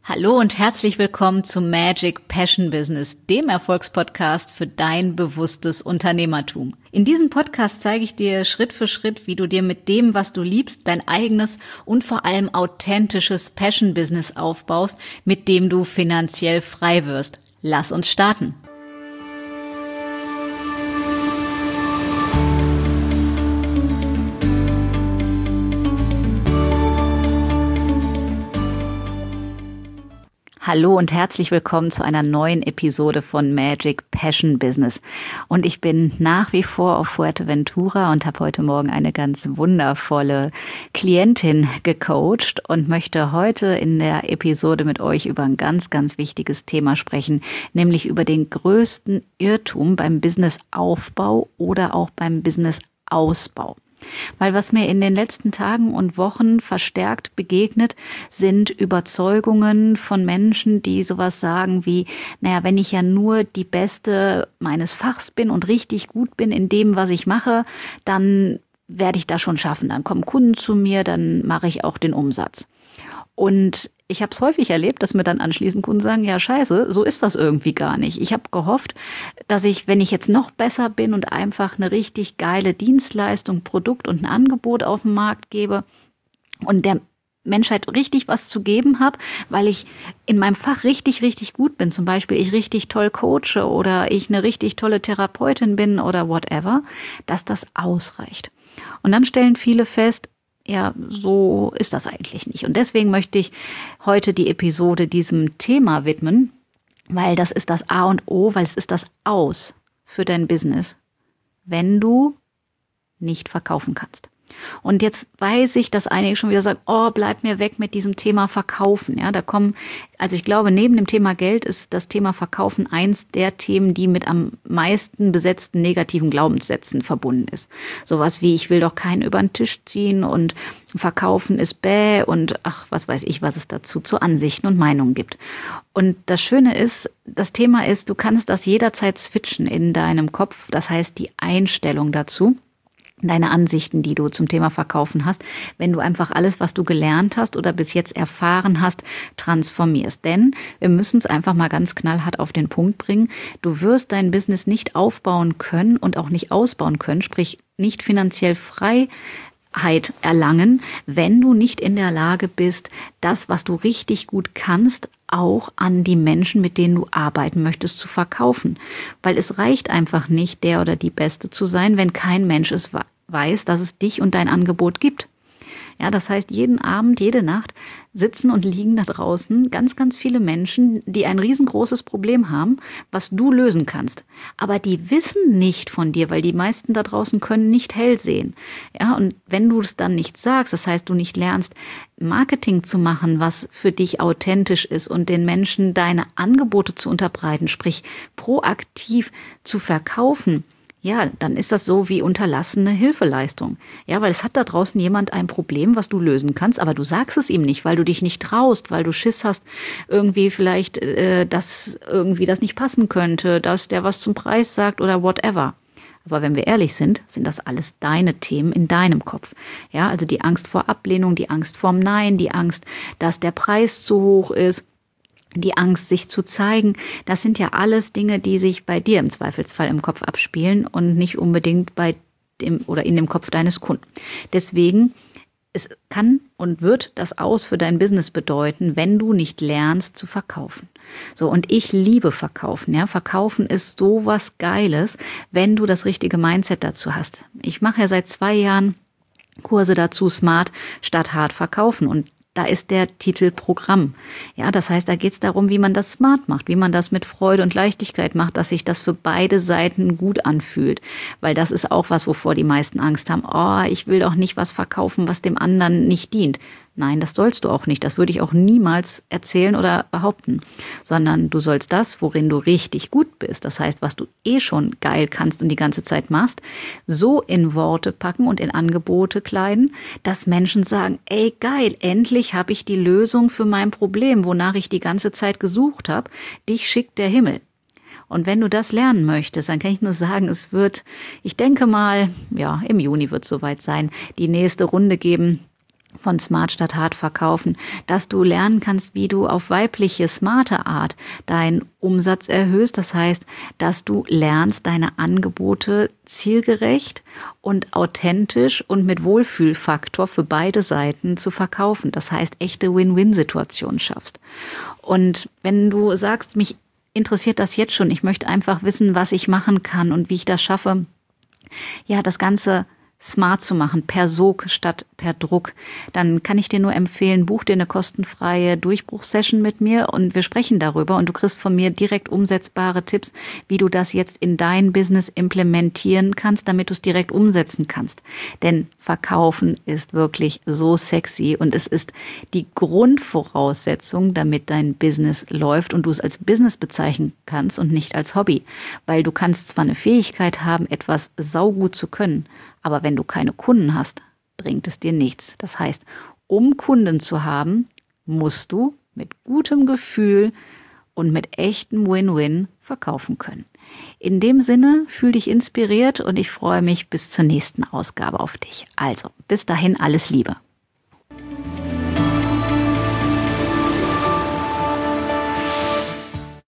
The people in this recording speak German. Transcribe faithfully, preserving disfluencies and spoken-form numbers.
Hallo und herzlich willkommen zu Magic Passion Business, dem Erfolgspodcast für dein bewusstes Unternehmertum. In diesem Podcast zeige ich dir Schritt für Schritt, wie du dir mit dem, was du liebst, dein eigenes und vor allem authentisches Passion Business aufbaust, mit dem du finanziell frei wirst. Lass uns starten. Hallo und herzlich willkommen zu einer neuen Episode von Magic Passion Business. Und ich bin nach wie vor auf Fuerteventura und habe heute Morgen eine ganz wundervolle Klientin gecoacht und möchte heute in der Episode mit euch über ein ganz, ganz wichtiges Thema sprechen, nämlich über den größten Irrtum beim Businessaufbau oder auch beim Businessausbau. Weil was mir in den letzten Tagen und Wochen verstärkt begegnet, sind Überzeugungen von Menschen, die sowas sagen wie, naja, wenn ich ja nur die Beste meines Fachs bin und richtig gut bin in dem, was ich mache, dann werde ich das schon schaffen. Dann kommen Kunden zu mir, dann mache ich auch den Umsatz. Und ich habe es häufig erlebt, dass mir dann anschließend Kunden sagen, ja scheiße, so ist das irgendwie gar nicht. Ich habe gehofft, dass ich, wenn ich jetzt noch besser bin und einfach eine richtig geile Dienstleistung, Produkt und ein Angebot auf den Markt gebe und der Menschheit richtig was zu geben habe, weil ich in meinem Fach richtig, richtig gut bin. Zum Beispiel ich richtig toll coache oder ich eine richtig tolle Therapeutin bin oder whatever, dass das ausreicht. Und dann stellen viele fest, ja, so ist das eigentlich nicht. Und deswegen möchte ich heute die Episode diesem Thema widmen, weil das ist das A und O, weil es ist das Aus für dein Business, wenn du nicht verkaufen kannst. Und jetzt weiß ich, dass einige schon wieder sagen, oh, bleib mir weg mit diesem Thema Verkaufen. Ja, da kommen, also ich glaube, neben dem Thema Geld ist das Thema Verkaufen eins der Themen, die mit am meisten besetzten negativen Glaubenssätzen verbunden ist. Sowas wie, ich will doch keinen über den Tisch ziehen und Verkaufen ist bäh und ach, was weiß ich, was es dazu zu Ansichten und Meinungen gibt. Und das Schöne ist, das Thema ist, du kannst das jederzeit switchen in deinem Kopf. Das heißt, die Einstellung dazu, deine Ansichten, die du zum Thema Verkaufen hast, wenn du einfach alles, was du gelernt hast oder bis jetzt erfahren hast, transformierst. Denn wir müssen es einfach mal ganz knallhart auf den Punkt bringen. Du wirst dein Business nicht aufbauen können und auch nicht ausbauen können, sprich nicht finanziell Freiheit erlangen, wenn du nicht in der Lage bist, das, was du richtig gut kannst, auch an die Menschen, mit denen du arbeiten möchtest, zu verkaufen. Weil es reicht einfach nicht, der oder die Beste zu sein, wenn kein Mensch es weiß, dass es dich und dein Angebot gibt. Ja, das heißt, jeden Abend, jede Nacht sitzen und liegen da draußen ganz, ganz viele Menschen, die ein riesengroßes Problem haben, was du lösen kannst. Aber die wissen nicht von dir, weil die meisten da draußen können nicht hell sehen. Ja, und wenn du es dann nicht sagst, das heißt, du nicht lernst, Marketing zu machen, was für dich authentisch ist und den Menschen deine Angebote zu unterbreiten, sprich proaktiv zu verkaufen, ja, dann ist das so wie unterlassene Hilfeleistung. Ja, weil es hat da draußen jemand ein Problem, was du lösen kannst, aber du sagst es ihm nicht, weil du dich nicht traust, weil du Schiss hast, irgendwie vielleicht, äh, dass irgendwie das nicht passen könnte, dass der was zum Preis sagt oder whatever. Aber wenn wir ehrlich sind, sind das alles deine Themen in deinem Kopf. Ja, also die Angst vor Ablehnung, die Angst vorm Nein, die Angst, dass der Preis zu hoch ist, die Angst, sich zu zeigen, das sind ja alles Dinge, die sich bei dir im Zweifelsfall im Kopf abspielen und nicht unbedingt bei dem oder in dem Kopf deines Kunden. Deswegen, es kann und wird das Aus für dein Business bedeuten, wenn du nicht lernst zu verkaufen. So, und ich liebe Verkaufen, ja. Verkaufen ist sowas Geiles, wenn du das richtige Mindset dazu hast. Ich mache ja seit zwei Jahren Kurse dazu, smart statt hart verkaufen, und da ist der Titel Programm. Ja, das heißt, da geht es darum, wie man das smart macht, wie man das mit Freude und Leichtigkeit macht, dass sich das für beide Seiten gut anfühlt. Weil das ist auch was, wovor die meisten Angst haben. Oh, ich will doch nicht was verkaufen, was dem anderen nicht dient. Nein, das sollst du auch nicht. Das würde ich auch niemals erzählen oder behaupten. Sondern du sollst das, worin du richtig gut bist, das heißt, was du eh schon geil kannst und die ganze Zeit machst, so in Worte packen und in Angebote kleiden, dass Menschen sagen, ey geil, endlich habe ich die Lösung für mein Problem, wonach ich die ganze Zeit gesucht habe. Dich schickt der Himmel. Und wenn du das lernen möchtest, dann kann ich nur sagen, es wird, ich denke mal, ja, im Juni wird es soweit sein, die nächste Runde geben von Smart statt Hart verkaufen, dass du lernen kannst, wie du auf weibliche, smarte Art deinen Umsatz erhöhst. Das heißt, dass du lernst, deine Angebote zielgerecht und authentisch und mit Wohlfühlfaktor für beide Seiten zu verkaufen. Das heißt, echte Win-Win-Situationen schaffst. Und wenn du sagst, mich interessiert das jetzt schon, ich möchte einfach wissen, was ich machen kann und wie ich das schaffe, ja, das Ganze smart zu machen, per Sog statt per Druck, dann kann ich dir nur empfehlen, buch dir eine kostenfreie Durchbruchssession mit mir und wir sprechen darüber und du kriegst von mir direkt umsetzbare Tipps, wie du das jetzt in dein Business implementieren kannst, damit du es direkt umsetzen kannst. Denn Verkaufen ist wirklich so sexy und es ist die Grundvoraussetzung, damit dein Business läuft und du es als Business bezeichnen kannst und nicht als Hobby. Weil du kannst zwar eine Fähigkeit haben, etwas saugut zu können, aber wenn du keine Kunden hast, bringt es dir nichts. Das heißt, um Kunden zu haben, musst du mit gutem Gefühl und mit echtem Win-Win verkaufen können. In dem Sinne, fühl dich inspiriert und ich freue mich bis zur nächsten Ausgabe auf dich. Also, bis dahin alles Liebe.